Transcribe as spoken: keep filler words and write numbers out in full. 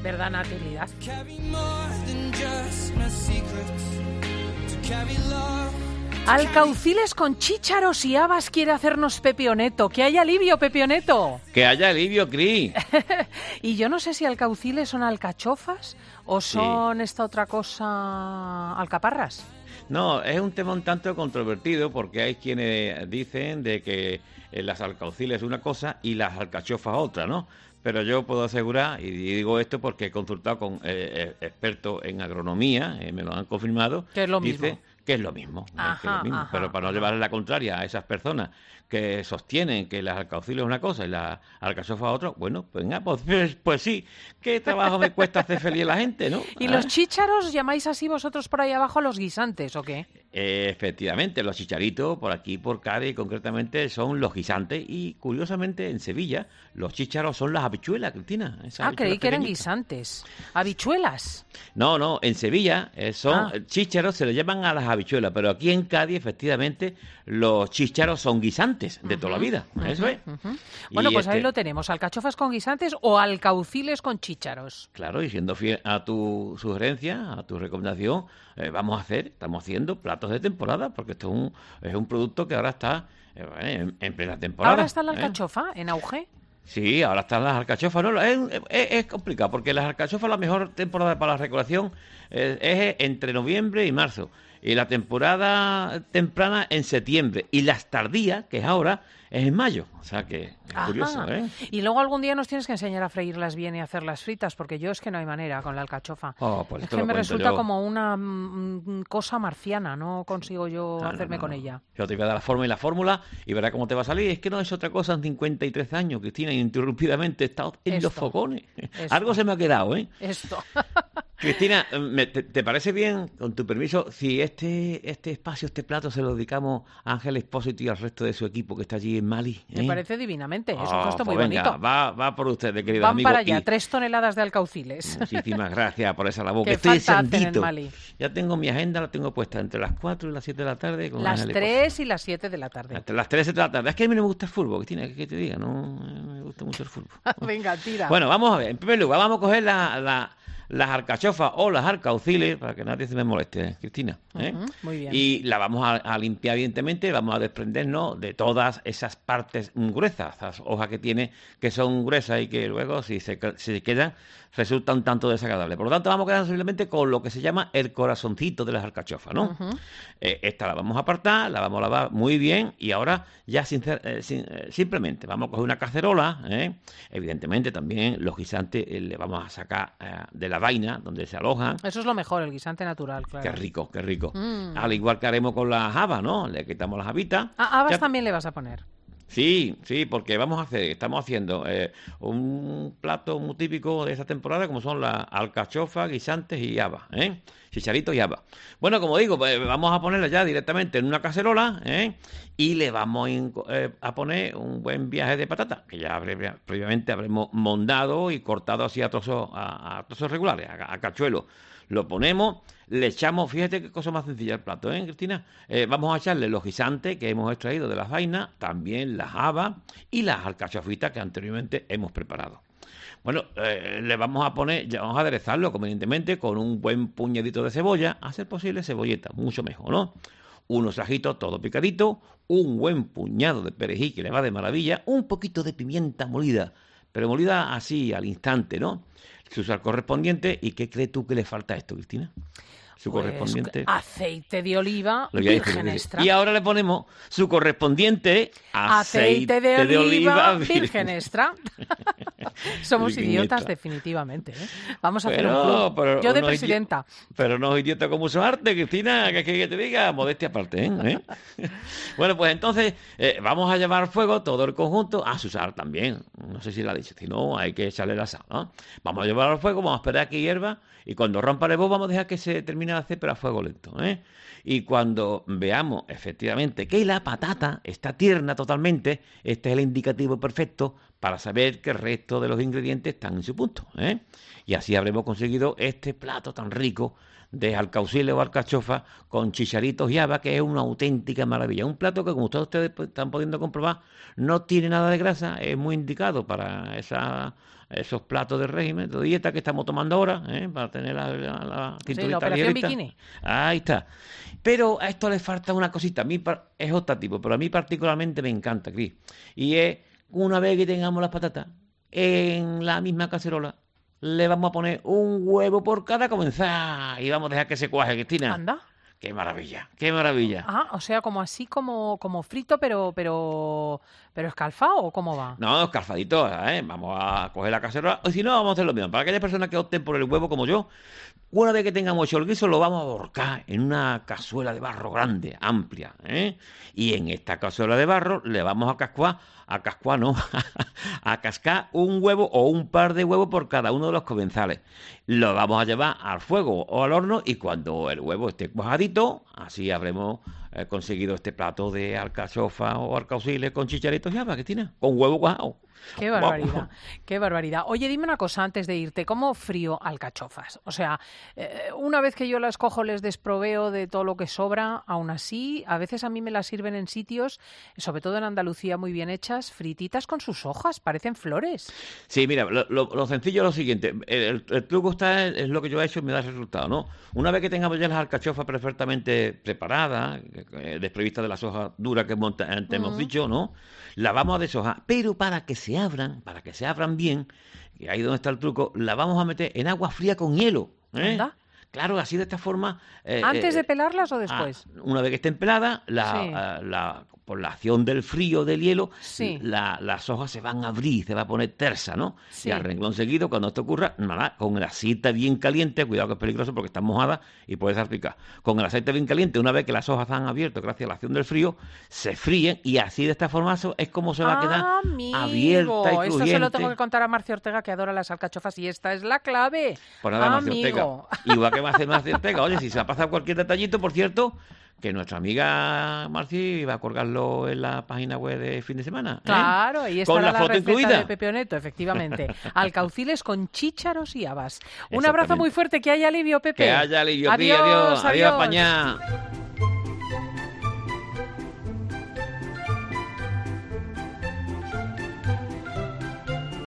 ¿Verdad, Natividad? Alcauciles con chícharos y habas quiere hacernos Pepioneto. ¡Que haya alivio, Pepioneto! ¡Que haya alivio, Cris! Y yo no sé si alcauciles son alcachofas o son Sí. esta otra cosa, alcaparras. No, es un tema un tanto controvertido porque hay quienes dicen de que eh, las alcauciles es una cosa y las alcachofas otra, ¿no? Pero yo puedo asegurar, y digo esto porque he consultado con eh, eh, expertos en agronomía, eh, me lo han confirmado, Que es lo dice mismo. que es lo mismo, eh, Ajá, que es lo mismo. ajá, Pero para no ajá. llevarle la contraria a esas personas que sostienen que las alcauciles es una cosa y las alcachofas otra, bueno, pues, venga, pues, pues, pues sí, ¿qué trabajo me cuesta hacer feliz a la gente, no? ¿Y ¿Ah? los chícharos llamáis así vosotros por ahí abajo los guisantes o qué? Eh, efectivamente, los chicharitos, por aquí, por Cádiz, concretamente, son los guisantes. Y, curiosamente, en Sevilla, los chícharos son las habichuelas, Cristina. esas Ah, habichuelas creí que eran pequeñitas. guisantes. ¿Habichuelas? No, no, en Sevilla eh, son Ah. eh, chícharos, se le llaman a las habichuelas, pero aquí en Cádiz, efectivamente, los chícharos son guisantes de toda la vida. Eso es. Ujú. Bueno, Y pues ahí este- lo tenemos. Alcachofas con guisantes o alcauciles con chícharos. Claro, y siendo fiel a tu sugerencia, a tu recomendación, eh, vamos a hacer, estamos haciendo platos de temporada, porque esto es un, es un producto que ahora está eh, en, en plena temporada. ¿Ahora está la ¿eh? alcachofa en auge? Sí, ahora están las alcachofas. No, es, es- es complicado, porque las alcachofas, la mejor temporada para la recolección eh, es entre noviembre y marzo. Y la temporada temprana en septiembre. Y las tardías, que es ahora, es en mayo. O sea que es Ajá. curioso, ¿eh? Y luego algún día nos tienes que enseñar a freírlas bien y hacerlas fritas, porque yo es que no hay manera con la alcachofa. Oh, pues es esto que lo me cuento resulta yo. como una mm, cosa marciana, no consigo yo No, no, hacerme no, con no. ella. Yo te voy a dar la forma y la fórmula y verás cómo te va a salir. Es que no es otra cosa en cincuenta y tres años, Cristina, ininterrumpidamente he estado en Esto. los fogones. Esto. Algo se me ha quedado, ¿eh? Esto. Cristina, me- te, te parece bien, con tu permiso, si este este espacio, este plato, se lo dedicamos a Ángel Expósito y al resto de su equipo que está allí en Mali? Me ¿eh? parece divinamente. Es un Oh, gesto muy pues venga, bonito. Va, va por ustedes, queridos Van amigos. para allá, y tres toneladas de alcauciles. muchísimas gracias por esa labor. Qué Que estoy falta hacen en sentito. Mali. Ya tengo mi agenda, la tengo puesta entre las cuatro y las siete de la tarde. Con Las Ángel tres y las siete de la tarde. Entre las tres de la tarde. Es que a mí no me gusta el fútbol, Cristina, ¿qué que te diga? No me gusta mucho el fútbol. Venga, tira. Bueno, vamos a ver. En primer lugar, vamos a coger la, la- las alcachofas o las alcauciles, para que nadie se me moleste, Cristina. ¿eh? Ujú, muy bien. Y la vamos a, a limpiar, evidentemente, vamos a desprendernos de todas esas partes gruesas, esas hojas que tiene, que son gruesas y que luego, si se, si se quedan, resulta un tanto desagradable. Por lo tanto, vamos a quedar simplemente con lo que se llama el corazoncito de las alcachofas, ¿no? Ujú. Eh, esta la vamos a apartar, la vamos a lavar muy bien y ahora ya sincer- eh, sin- eh, simplemente vamos a coger una cacerola, ¿eh? Evidentemente también los guisantes eh, le vamos a sacar eh, de la vaina donde se alojan. Eso es lo mejor, el guisante natural, claro. Qué rico, qué rico. Mm. Al igual que haremos con las habas, ¿no? Le quitamos las habitas. Ah, habas Ya- también le vas a poner. Sí, sí, porque vamos a hacer, estamos haciendo eh, un plato muy típico de esta temporada, como son las alcachofas, guisantes y habas, ¿eh? Chicharitos y habas. Bueno, como digo, pues vamos a ponerla ya directamente en una cacerola, ¿eh? Y le vamos a, inco- eh, a poner un buen viaje de patata, que ya breve- previamente habremos mondado y cortado así a trozos, a, a trozos regulares, a, a cachuelos. Lo ponemos, le echamos, fíjate qué cosa más sencilla el plato, ¿eh, Cristina? Eh, vamos a echarle los guisantes que hemos extraído de las vainas, también las habas y las alcachofitas que anteriormente hemos preparado. Bueno, eh, le vamos a poner, ya vamos a aderezarlo convenientemente con un buen puñadito de cebolla, a ser posible cebolleta, mucho mejor, ¿no? Unos ajitos todo picadito, un buen puñado de perejil que le va de maravilla, un poquito de pimienta molida, pero molida así al instante, ¿no? Su sal correspondiente. ¿Y qué crees tú que le falta a esto, Cristina? Su Pues, correspondiente. aceite de oliva Lo voy a decir, virgen lo voy a decir. extra. Y ahora le ponemos su correspondiente Aceite de oliva virgen. virgen extra. Somos Virgen idiotas extra. definitivamente, ¿eh? Vamos a hacer Pero- un club. pero Yo de unos idi- presidenta. Pero no es idiota como su arte, Cristina, que, que, que te diga, modestia aparte, ¿eh? ¿Eh? Bueno, pues entonces eh, vamos a llevar al fuego todo el conjunto, a su sal también, no sé si la ha dicho, si no hay que echarle la sal, ¿no? Vamos a llevar al fuego, vamos a esperar a que hierva y cuando rompa el hervor vamos a dejar que se termine de hacer, pero a fuego lento, ¿eh? Y cuando veamos efectivamente que la patata está tierna totalmente, este es el indicativo perfecto para saber que el resto de los ingredientes están en su punto, ¿eh? Y así habremos conseguido este plato tan rico de alcauciles o alcachofas con chicharitos y habas, que es una auténtica maravilla. Un plato que, como ustedes, ustedes están pudiendo comprobar, no tiene nada de grasa, es muy indicado para esa, esos platos de régimen, de dieta que estamos tomando ahora, ¿eh? Para tener la, la, la sí, la operación bikini. Ahí está. Pero a esto le falta una cosita. A mí es otro tipo, pero a mí particularmente me encanta, Cris. Y es, una vez que tengamos las patatas en la misma cacerola, le vamos a poner un huevo por cada comenzar y vamos a dejar que se cuaje, Cristina. Anda. ¡Qué maravilla! ¡Qué maravilla! Ah, o sea, como así, como, como frito, pero, pero, pero escalfado, ¿o cómo va? No, escalfadito, ¿eh? Vamos a coger la cacerola, o si no, vamos a hacer lo mismo. Para aquellas personas que opten por el huevo como yo, una vez que tengamos hecho el guiso, lo vamos a volcar en una cazuela de barro grande, amplia, ¿eh? Y en esta cazuela de barro le vamos a cascuar, a cascuar, no, a cascar un huevo o un par de huevos por cada uno de los comensales. Lo vamos a llevar al fuego o al horno y cuando el huevo esté cuajadito, así habremos eh, conseguido este plato de alcachofa o alcauciles con chicharitos y habas, Cristina, con huevo cuajado. Qué barbaridad, qué barbaridad. Oye, dime una cosa antes de irte, ¿cómo frío alcachofas? O sea, eh, una vez que yo las cojo les desproveo de todo lo que sobra, aún así, a veces a mí me las sirven en sitios, sobre todo en Andalucía, muy bien hechas, frititas con sus hojas, parecen flores. Sí, mira, lo, lo, lo sencillo es lo siguiente, el, el truco está, es lo que yo he hecho y me da resultado, ¿no? Una vez que tengamos ya las alcachofas perfectamente preparadas, eh, desprovistas de las hojas duras que hemos, antes uh-huh. hemos dicho, ¿no? La vamos a deshojar, pero para que se abran, para que se abran bien, y ahí donde está el truco, la vamos a meter en agua fría con hielo, ¿eh? ¿Anda? Claro, así de esta forma... Eh, ¿Antes eh, de pelarlas o después? Ah, una vez que estén peladas, la, sí. la, la, por la acción del frío, del hielo, sí. la, las hojas se van a abrir, se va a poner tersa, ¿no? Sí. Y al renglón seguido, cuando esto ocurra, nada, con el aceite bien caliente, cuidado que es peligroso porque están mojadas y puede salpicar. Con el aceite bien caliente, una vez que las hojas han abierto gracias a la acción del frío, se fríen y así de esta forma es como se va a quedar Amigo. abierta y crujiente. Esto se lo tengo que contar a Marcio Ortega, que adora las alcachofas, y esta es la clave. Pues nada, Marcio Amigo. Ortega. Igual que va a hacer Marcio Ortega. Oye, si se ha pasado cualquier detallito, por cierto, que nuestra amiga Marci iba a colgarlo en la página web de fin de semana. ¿eh? Claro, y esta con era la, la foto receta incluida de Pepe Oneto, efectivamente. Alcauciles con chícharos y habas. Un abrazo muy fuerte, que haya alivio, Pepe. Que haya alivio, adiós, adiós, adiós, adiós. adiós, España.